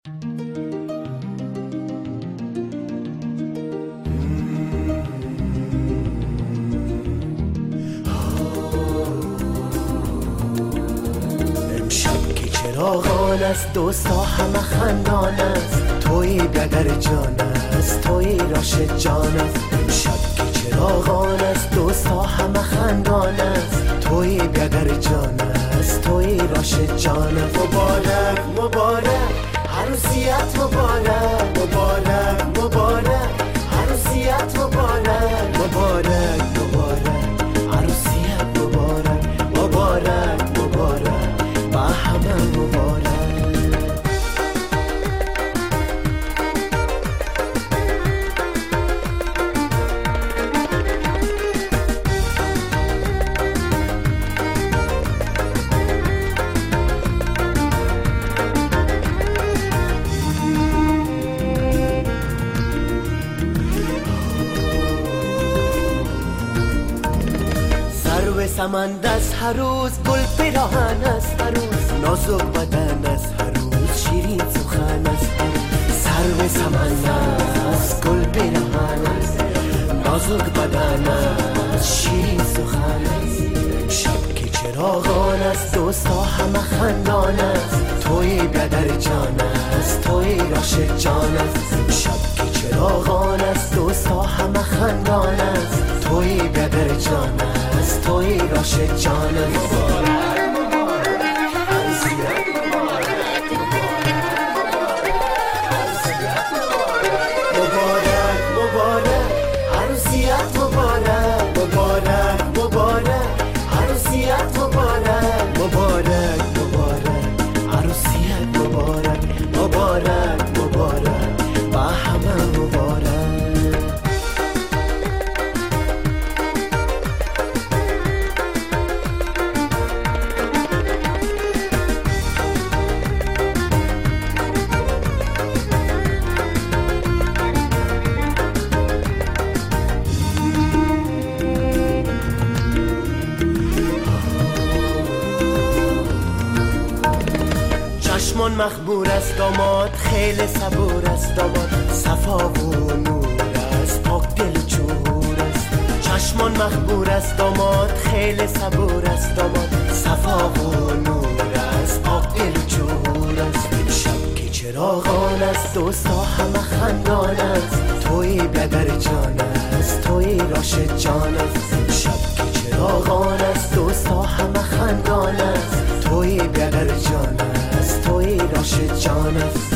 امشب که چراغان است دوستا همه خندان است، توی بدر جان است، توی راش جان است. امشب که چراغان است دوستا همه خندان است، توی بدر جان است، توی راش جان است. مبارک مبارک عروسیت مبارک، مبارک مبارک عروسیت مبارک، مبارک مبارک عروسیت مبارک، مبارک مبارک با همه مبارک. سمند است هر روز، گل پیراهن است هر روز، نازک بدن است هر روز، شیرین سخن است هر روز. سرو سمند است گل پیراهن است، نازک بدن است شیرین سخن است. شب که چراغان است دوستا همه خندان است، توی بدر جان است، توی راش جان است. شب که چراغان است دوستا همه خندان است، توی بدر جان است، توی راش جان است. مبارک مبارک عروسیت مبارک، مبارک مبارک عروسیت مبارک، مبارک مبارک عروسیت مبارک، مبارک مبارک عروسیت مبارک، مبارک مبارک با همه مبارک. چشمان مخمور است داماد، خیلی صبور است داماد، صفا و نور است، پاک دل چور است. چشمان مخمور است داماد، خیلی صبور است داماد، صفا و نور است، پاک دل چور است. شب که چراغان است دوستا همه خندان است، توی بدر جان است، توی راش جان است. شب که چراغان است دوستا همه خندان است، توی بدر جان است، توی راش جان است.